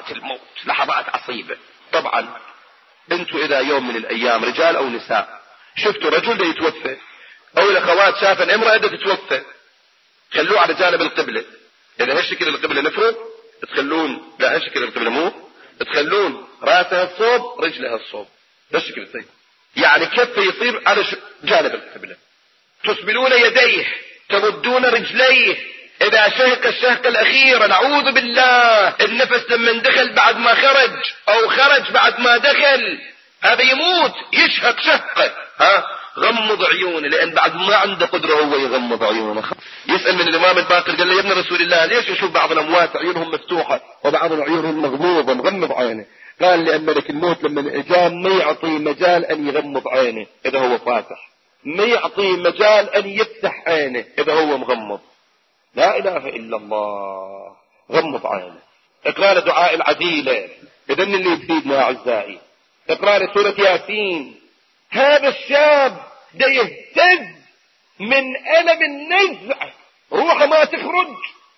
سكرات الموت، لحظات عصيبة. طبعا انتوا اذا يوم من الايام رجال او نساء شفتوا رجل ده يتوفى، او الاخوات شافن امرأة ده تتوفى، خلوه على جانب القبلة. اذا هالشكل القبلة نفرض تخلون، لا هالشكل القبلة مو، تخلون راسها الصوب رجلها الصوب، هالشكل طيب، يعني كفه يصير على جانب القبلة، تسبلون يديه تمدون رجليه، اذا شهق الشهقة الاخيرة نعوذ بالله النفس لما دخل بعد ما خرج او خرج بعد ما دخل، هذا يموت يشهق شهقة، غمض عيونه، لان بعد ما عنده قدرة هو يغمض عيونه. يسأل من الامام الباقر قال له يا ابن رسول الله ليش يشوف بعض الاموات عيونهم مفتوحة وبعض عيونهم مغموضة، مغمض عينه؟ قال لان ملك الموت لما اجام ما يعطي مجال ان يغمض عينه اذا هو فاتح، ما يعطي مجال ان يفتح عينه اذا هو مغمض. لا اله الا الله، غمض عينه. اقرأ دعاء العديلة، اذا اللي يفيدنا اعزائي اقرأ سورة ياسين. هذا الشاب ده يهتز من ألم النزع، روحه ما تخرج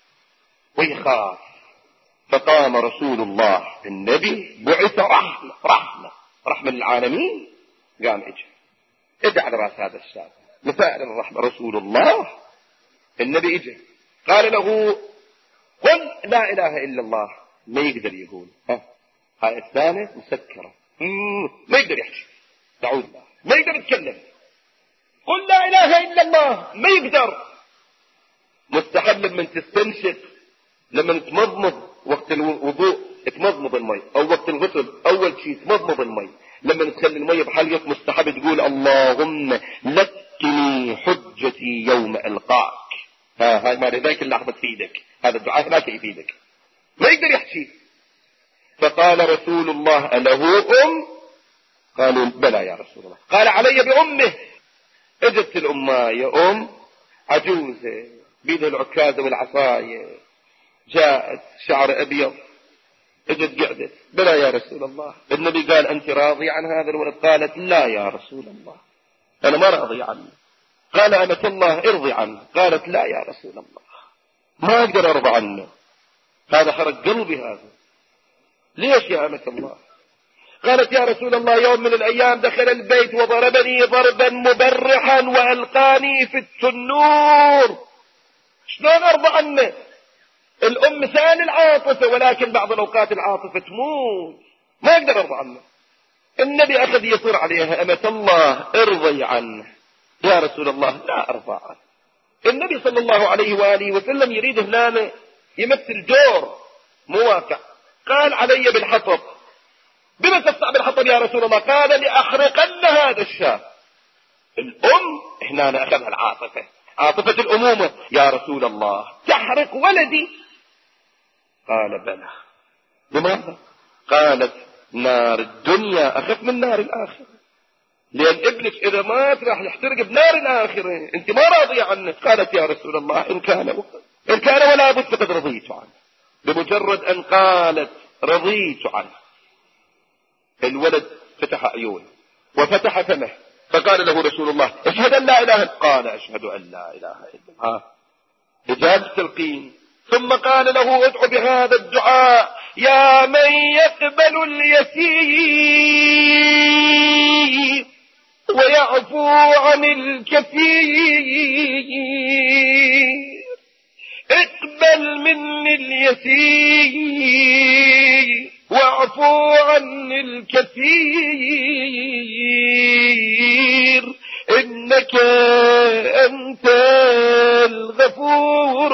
ويخاف. فقام رسول الله النبي بعث رحمة للعالمين، قام اجى على راس هذا الشاب مثال الرحمة. رسول الله النبي اجى قال له قل لا اله الا الله، ما يقدر يقول، هاي الثانية مسكرة، ما يقدر يحكي، نعوذ بالله ما يقدر يتكلم. قل لا اله الا الله، ما يقدر. مستحب لما تستنشق، لما تمضمض وقت الوضوء تمضمض المي، او وقت الغسل اول شيء تمضمض المي، لما تخلي المي بحلقك مستحب تقول اللهم لكني حجتي يوم القاك. هاي ما ذاك اللحظة تفيدك، هذا الدعاء هناك يفيدك. ما يقدر يحكي. فقال رسول الله أله قالوا بلى يا رسول الله. قال علي بأمه. اجت الأماية عجوزة بيدها العكازة والعصاية، جاءت شعر أبيض، اجت قعدت بلى يا رسول الله. النبي قال أنت راضي عن هذا الولد؟ قالت لا يا رسول الله أنا ما راضي عنه. قال أمة الله ارضي عنه. قالت لا يا رسول الله ما أقدر أرضى عنه، هذا حرق قلبي هذا. ليش يا أمة الله؟ قالت يا رسول الله يوم من الأيام دخل البيت وضربني ضربا مبرحا وألقاني في التنور، شلون أرضى عنه؟ الأم ثاني العاطفة، ولكن بعض الأوقات العاطفة تموت، ما أقدر أرضى عنه. النبي أخذ يصر عليها أمة الله ارضي عنه. يا رسول الله لا أرضى عنه. النبي صلى الله عليه وآله وسلم يريد هنا يمثل دور مواقع. قال علي بالحطب. بما تصنع بالحطب يا رسول الله؟ قال لأحرقن هذا الشاب. الأم هنا أخذها العاطفة، عاطفة الأمومة. يا رسول الله تحرق ولدي؟ قال بلى. لماذا؟ قالت نار الدنيا أخف من نار الآخرة، لأن ابنك إذا مات راح يحترق بنار الآخرة، أنت ما راضية عنه. قالت يا رسول الله إن كان ولا بد فقد رضيت عنه. بمجرد أن قالت رضيت عنه الولد فتح عيونه وفتح فمه، فقال له رسول الله اشهد أن لا إله. قال أشهد أن لا إله إلا الله. إجابة تلقين. ثم قال له ادعو بهذا الدعاء يا من يقبل اليسير ويعفو عن الكثير. اقبل مني اليسير واعفو عن الكثير إنك أنت الغفور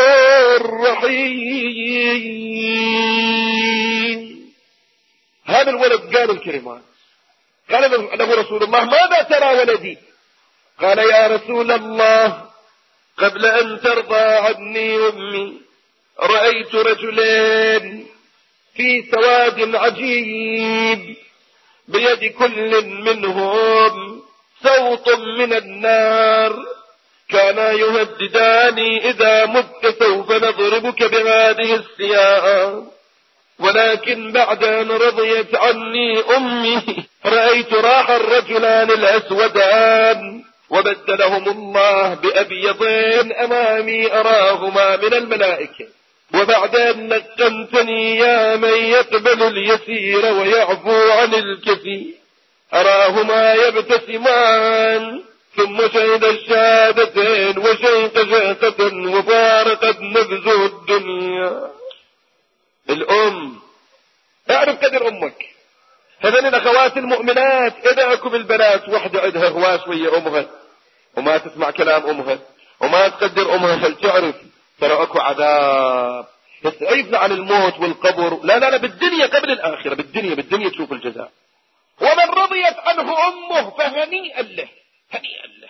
الرحيم. هذا الولد قال الكلمات. قال له رسول الله ماذا ترى ولدي؟ قال يا رسول الله قبل أن ترضى عني أمي رأيت رجلين في سواد عجيب، بيد كل منهم صوت من النار، كانا يهدداني إذا مت سوف نضربك بهذه السياط، ولكن بعد أن رضيت عني أمي رأيت راح الرجلان الأسودان وبدلهم الله بأبيضين أمامي أراهما من الملائكة، وبعدين نقمتني يا من يقبل اليسير ويعفو عن الكثير. أراهما يبتسمان ثم شهد الشهادتين وشيق شهقة وفارقت نفسه الدنيا. الأم، اعرف قدر أمك. هذين الأخوات المؤمنات، إذا أكو بالبنات وحدة عندها هواس ويا أمها وما تسمع كلام أمها وما تقدر أمها، فلتعرف ترى أكو عذاب يسعفنا عن الموت والقبر. لا لا لا، بالدنيا قبل الآخرة، بالدنيا تشوف الجزاء. ومن رضيت عنه أمه فهنيئا له، هنيئا له.